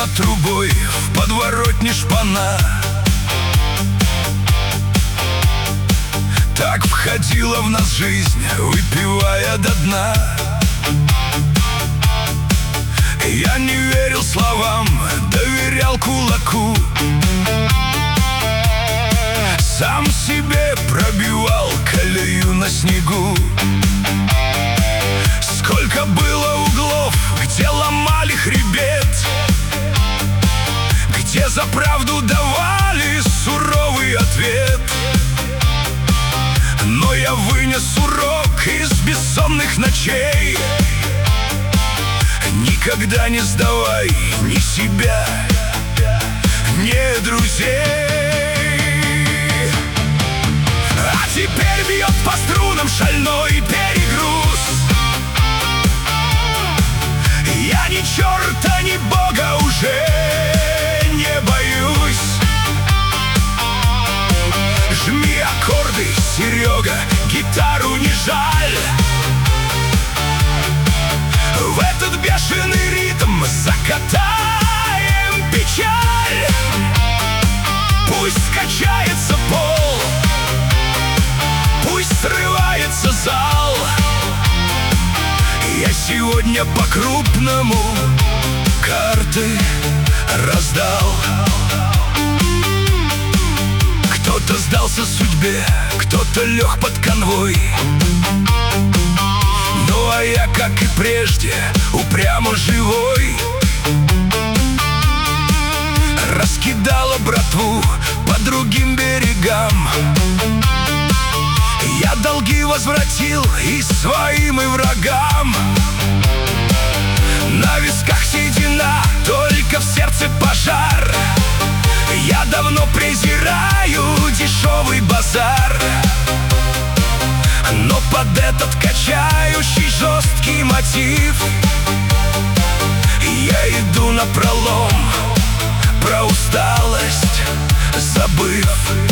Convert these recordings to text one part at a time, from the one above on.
над трубой в подворотне шпана. Так входила в нас жизнь, выпивая до дна. Я не верил словам, доверял кулаку. Сам себе пробивал колею на снегу. Сколько было углов, где ломали хребет, где за правду давали суровый ответ. Но я вынес урок из бессонных ночей: никогда не сдавай ни себя, ни друзей. А теперь бьет по струнам шальной перегруз. Я ни черта, ни бога уже не боюсь. Жми аккорды, Серега, гитару не жаль. В этот бешеный ритм закатаем печаль. Пусть качается пол, пусть срывается зал. Я сегодня по-крупному карты раздал. Кто-то сдался судьбе, кто-то лег под конвой. Ну а я, как и прежде, упрямо живой. Раскидала братву по другим берегам. Я долги возвратил и своим, и врагам. На висках седина, только в сердце пожар. Я давно презираю дешевый базар, но под этот качающий жесткий мотив я иду напролом, про усталость забыв.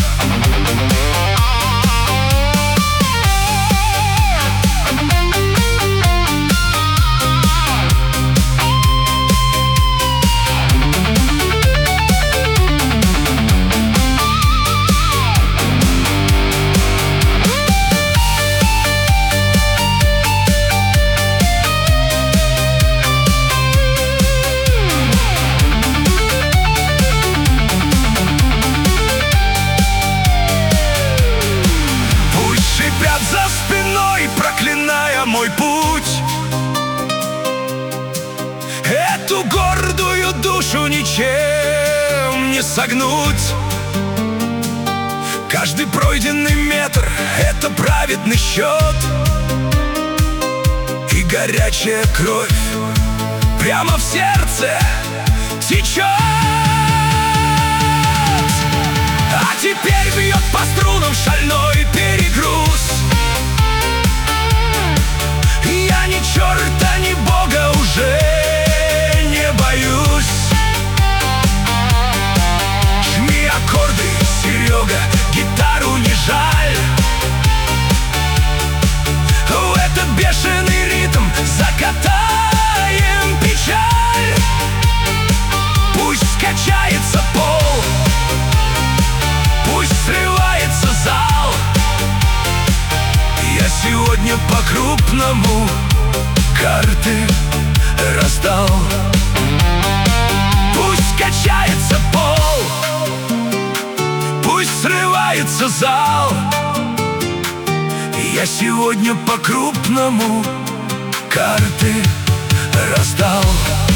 За спиной, проклиная мой путь, эту гордую душу ничем не согнуть. Каждый пройденный метр — это праведный счет, и горячая кровь прямо в сердце течет. А теперь бьет по струнам шальной перегруз. Я ни черта, ни бога уже не боюсь. Жми аккорды, Серега, гитару не жаль. В этот бешеный ритм закатаем печаль. Пусть качается пол, пусть срывается зал. Я сегодня по-крупному карты раздал. Пусть качается пол, пусть срывается зал. Я сегодня по-крупному карты раздал.